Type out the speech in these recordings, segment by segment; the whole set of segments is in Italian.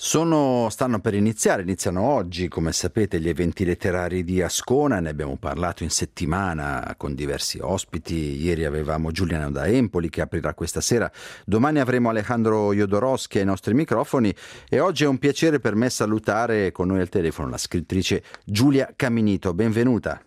Stanno per iniziano oggi, come sapete, gli eventi letterari di Ascona. Ne abbiamo parlato in settimana con diversi ospiti. Ieri avevamo Giuliano da Empoli che aprirà questa sera. Domani avremo Alejandro Jodorowsky ai nostri microfoni e oggi è un piacere per me salutare con noi al telefono la scrittrice Giulia Caminito. Benvenuta.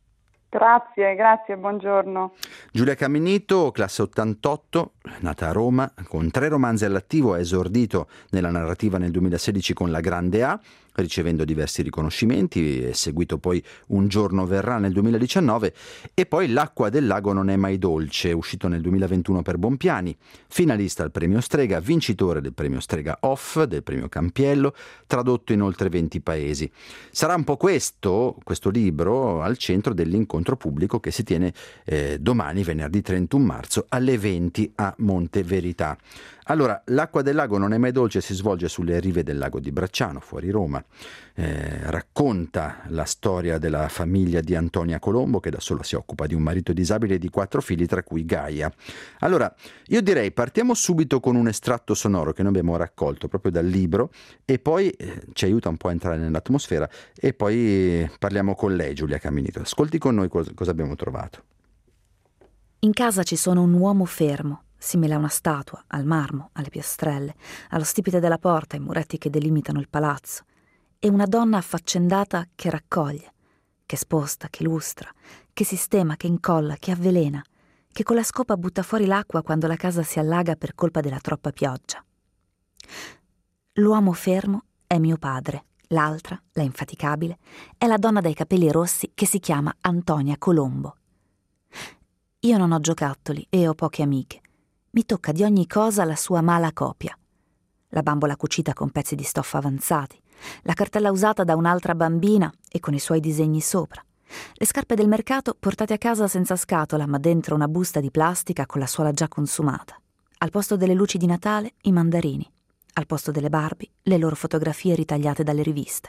Grazie, buongiorno. Giulia Caminito, classe 88, nata a Roma, con 3 romanzi all'attivo, ha esordito nella narrativa nel 2016 con La Grande A, ricevendo diversi riconoscimenti, è seguito poi Un giorno verrà nel 2019 e poi L'acqua del lago non è mai dolce, uscito nel 2021 per Bompiani, finalista al premio Strega, vincitore del premio Strega Off, del premio Campiello, tradotto in oltre 20 paesi. Sarà un po' questo libro al centro dell'incontro pubblico che si tiene domani, venerdì 31 marzo, alle 20 a Monte Verità. Allora, L'acqua del lago non è mai dolce si svolge sulle rive del lago di Bracciano, fuori Roma. Racconta la storia della famiglia di Antonia Colombo, che da sola si occupa di un marito disabile e di 4 figli, tra cui Gaia. Allora, io direi partiamo subito con un estratto sonoro che noi abbiamo raccolto proprio dal libro e poi ci aiuta un po' a entrare nell'atmosfera e poi parliamo con lei, Giulia Caminito. Ascolti con noi cosa abbiamo trovato. In casa ci sono un uomo fermo, simile a una statua, al marmo, alle piastrelle, allo stipite della porta, ai muretti che delimitano il palazzo, e una donna affaccendata che raccoglie, che sposta, che lustra, che sistema, che incolla, che avvelena, che con la scopa butta fuori l'acqua quando la casa si allaga per colpa della troppa pioggia. L'uomo fermo è mio padre, l'altra, la infaticabile, è la donna dai capelli rossi che si chiama Antonia Colombo. Io non ho giocattoli e ho poche amiche. Mi tocca di ogni cosa la sua mala copia. La bambola cucita con pezzi di stoffa avanzati, la cartella usata da un'altra bambina e con i suoi disegni sopra, le scarpe del mercato portate a casa senza scatola ma dentro una busta di plastica con la suola già consumata. Al posto delle luci di Natale, i mandarini. Al posto delle Barbie, le loro fotografie ritagliate dalle riviste.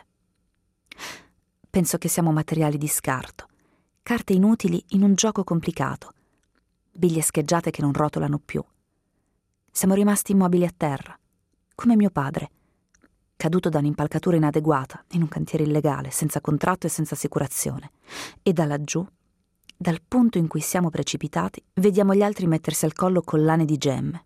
Penso che siamo materiali di scarto, carte inutili in un gioco complicato, biglie scheggiate che non rotolano più. Siamo rimasti immobili a terra, come mio padre, caduto da un'impalcatura inadeguata in un cantiere illegale, senza contratto e senza assicurazione. E da laggiù, dal punto in cui siamo precipitati, vediamo gli altri mettersi al collo collane di gemme.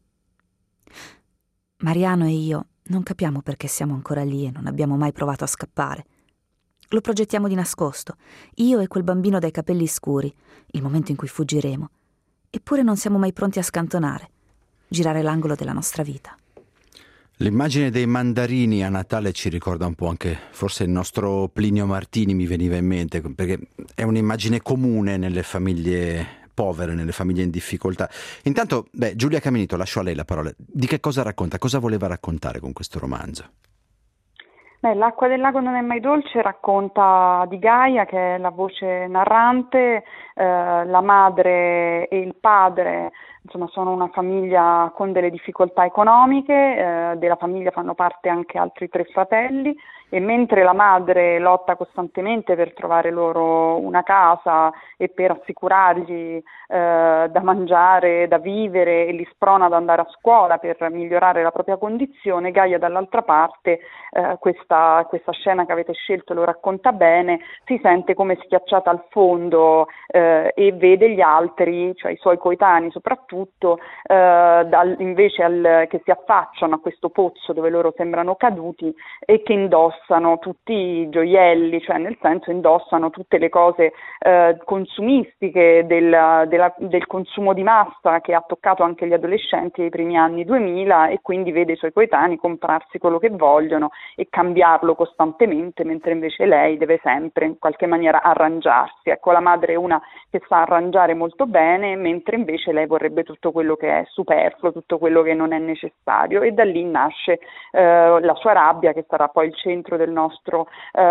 Mariano e io non capiamo perché siamo ancora lì e non abbiamo mai provato a scappare. Lo progettiamo di nascosto, io e quel bambino dai capelli scuri, il momento in cui fuggiremo. Eppure non siamo mai pronti a scantonare, girare l'angolo della nostra vita. L'immagine dei mandarini a Natale ci ricorda un po' anche, forse il nostro Plinio Martini mi veniva in mente, perché è un'immagine comune nelle famiglie povere, nelle famiglie in difficoltà. Intanto, Giulia Caminito, lascio a lei la parola. Di che cosa racconta? Cosa voleva raccontare con questo romanzo? L'acqua del lago non è mai dolce racconta di Gaia, che è la voce narrante. La madre e il padre, insomma, sono una famiglia con delle difficoltà economiche, della famiglia fanno parte anche altri 3 fratelli, e mentre la madre lotta costantemente per trovare loro una casa e per assicurargli da mangiare, da vivere, e li sprona ad andare a scuola per migliorare la propria condizione, Gaia dall'altra parte, questa scena che avete scelto lo racconta bene, si sente come schiacciata al fondo e vede gli altri, cioè i suoi coetanei soprattutto, invece che si affacciano a questo pozzo dove loro sembrano caduti e che indossano tutti i gioielli, cioè nel senso indossano tutte le cose consumistiche del consumo di massa che ha toccato anche gli adolescenti nei primi anni 2000, e quindi vede i suoi coetanei comprarsi quello che vogliono e cambiarlo costantemente, mentre invece lei deve sempre in qualche maniera arrangiarsi. Ecco, la madre è una che sa arrangiare molto bene, mentre invece lei vorrebbe tutto quello che è superfluo, tutto quello che non è necessario, e da lì nasce la sua rabbia, che sarà poi il centro del nostro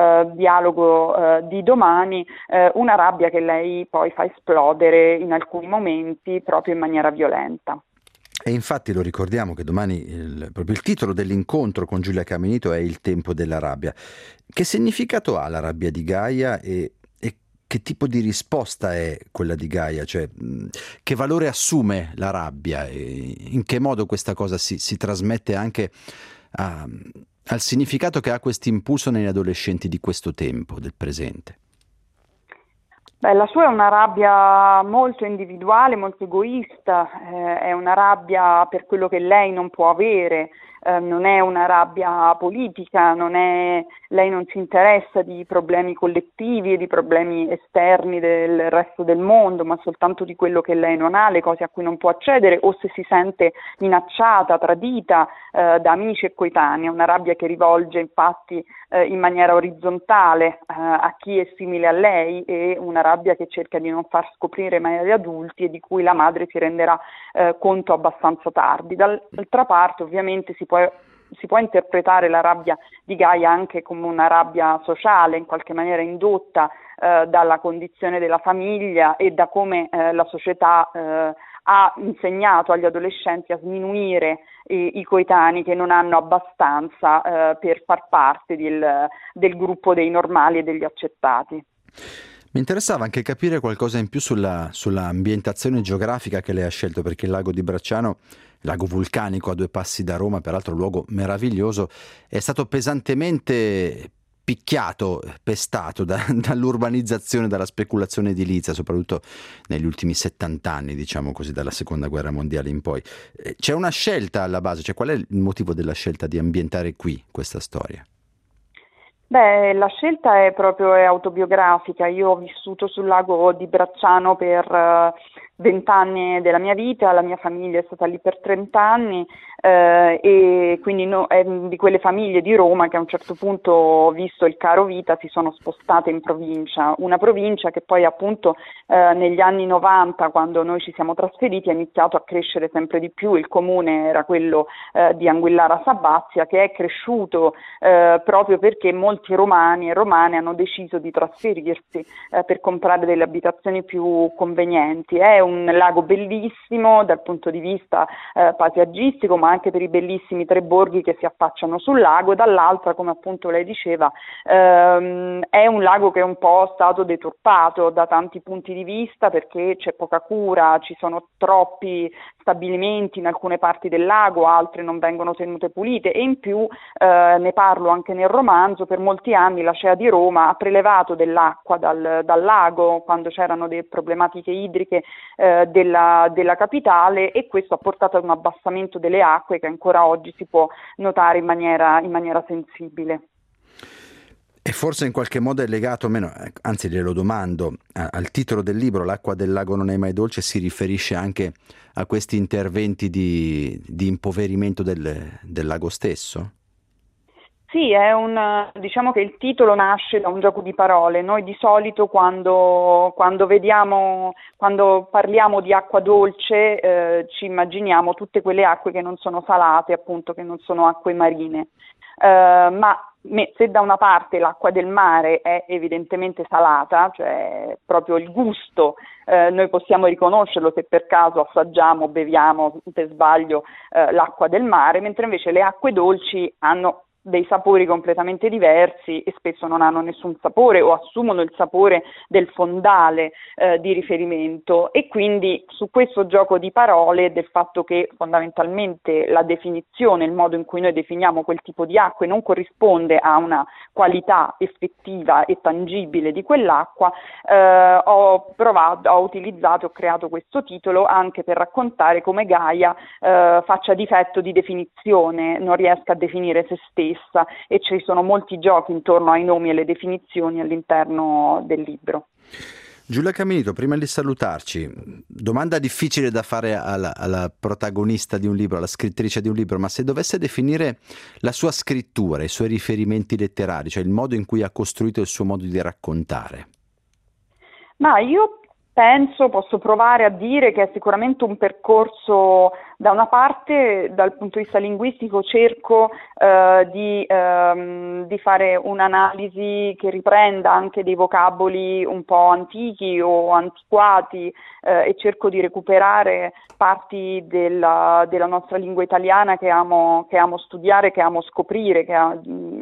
dialogo di domani, una rabbia che lei poi fa esplodere in alcuni momenti proprio in maniera violenta. E infatti lo ricordiamo che domani proprio il titolo dell'incontro con Giulia Caminito è Il tempo della rabbia. Che significato ha la rabbia di Gaia e che tipo di risposta è quella di Gaia? Cioè, che valore assume la rabbia e in che modo questa cosa si trasmette anche al significato che ha questo impulso negli adolescenti di questo tempo, del presente. Beh, la sua è una rabbia molto individuale, molto egoista, è una rabbia per quello che lei non può avere, non è una rabbia politica, lei non si interessa di problemi collettivi e di problemi esterni del resto del mondo, ma soltanto di quello che lei non ha, le cose a cui non può accedere o se si sente minacciata, tradita da amici e coetanei. È una rabbia che rivolge infatti in maniera orizzontale a chi è simile a lei, e una rabbia che cerca di non far scoprire mai agli adulti e di cui la madre si renderà conto abbastanza tardi. D'altra parte ovviamente si può interpretare la rabbia di Gaia anche come una rabbia sociale, in qualche maniera indotta dalla condizione della famiglia e da come la società ha insegnato agli adolescenti a sminuire i coetanei che non hanno abbastanza per far parte del gruppo dei normali e degli accettati. Mi interessava anche capire qualcosa in più sulla ambientazione geografica che lei ha scelto, perché il lago di Bracciano, lago vulcanico a 2 passi da Roma, peraltro un luogo meraviglioso, è stato pesantemente picchiato, pestato dall'urbanizzazione, dalla speculazione edilizia, soprattutto negli ultimi 70 anni, diciamo così, dalla Seconda Guerra Mondiale in poi. C'è una scelta alla base, cioè qual è il motivo della scelta di ambientare qui questa storia? Beh, la scelta è autobiografica. Io ho vissuto sul lago di Bracciano per 20 anni della mia vita, la mia famiglia è stata lì per 30 anni e quindi è di quelle famiglie di Roma che a un certo punto, visto il caro vita, si sono spostate in provincia, una provincia che poi appunto negli anni 90, quando noi ci siamo trasferiti, ha iniziato a crescere sempre di più. Il comune era quello di Anguillara Sabazia, che è cresciuto proprio perché molti romani e romane hanno deciso di trasferirsi per comprare delle abitazioni più convenienti. È un lago bellissimo dal punto di vista paesaggistico, ma anche per i bellissimi 3 borghi che si affacciano sul lago. Dall'altra, come appunto lei diceva, è un lago che è un po' stato deturpato da tanti punti di vista, perché c'è poca cura, ci sono troppi stabilimenti in alcune parti del lago, altre non vengono tenute pulite, e in più ne parlo anche nel romanzo, per molti anni l'Acea di Roma ha prelevato dell'acqua dal lago quando c'erano delle problematiche idriche della capitale, e questo ha portato ad un abbassamento delle acque che ancora oggi si può notare in maniera sensibile. E forse in qualche modo è legato, meno, anzi glielo domando, al titolo del libro, L'acqua del lago non è mai dolce, si riferisce anche a questi interventi di impoverimento del lago stesso? Sì, diciamo che il titolo nasce da un gioco di parole. Noi di solito quando parliamo di acqua dolce ci immaginiamo tutte quelle acque che non sono salate, appunto, che non sono acque marine. Se da una parte l'acqua del mare è evidentemente salata, cioè proprio il gusto, noi possiamo riconoscerlo se per caso assaggiamo, beviamo per sbaglio l'acqua del mare, mentre invece le acque dolci hanno dei sapori completamente diversi e spesso non hanno nessun sapore o assumono il sapore del fondale di riferimento, e quindi su questo gioco di parole, del fatto che fondamentalmente la definizione, il modo in cui noi definiamo quel tipo di acque non corrisponde a una qualità effettiva e tangibile di quell'acqua, ho creato questo titolo anche per raccontare come Gaia faccia difetto di definizione, non riesca a definire se stessa, e ci sono molti giochi intorno ai nomi e alle definizioni all'interno del libro. Giulia Caminito, prima di salutarci, domanda difficile da fare alla protagonista di un libro, alla scrittrice di un libro, ma se dovesse definire la sua scrittura, i suoi riferimenti letterari, cioè il modo in cui ha costruito il suo modo di raccontare? Ma io posso provare a dire che è sicuramente un percorso. Da una parte, dal punto di vista linguistico, cerco di fare un'analisi che riprenda anche dei vocaboli un po' antichi o antiquati, e cerco di recuperare parti della nostra lingua italiana che amo studiare, che amo scoprire,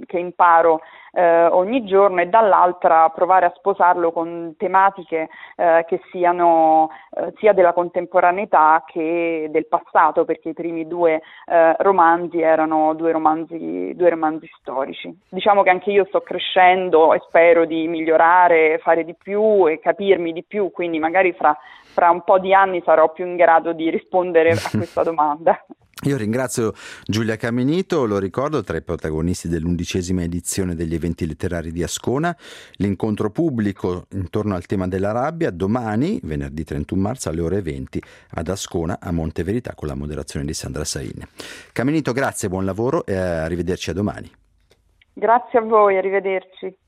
che imparo ogni giorno, e dall'altra provare a sposarlo con tematiche che siano sia della contemporaneità che del passato, perché i primi due romanzi erano due romanzi storici. Diciamo che anche io sto crescendo e spero di migliorare, fare di più e capirmi di più, quindi magari fra un po' di anni sarò più in grado di rispondere a questa domanda. Io ringrazio Giulia Caminito, lo ricordo, tra i protagonisti dell'11ª edizione degli eventi letterari di Ascona. L'incontro pubblico intorno al tema della rabbia domani, venerdì 31 marzo alle ore 20 ad Ascona, a Monte Verità, con la moderazione di Sandra Sain. Caminito, grazie, buon lavoro e arrivederci a domani. Grazie a voi, arrivederci.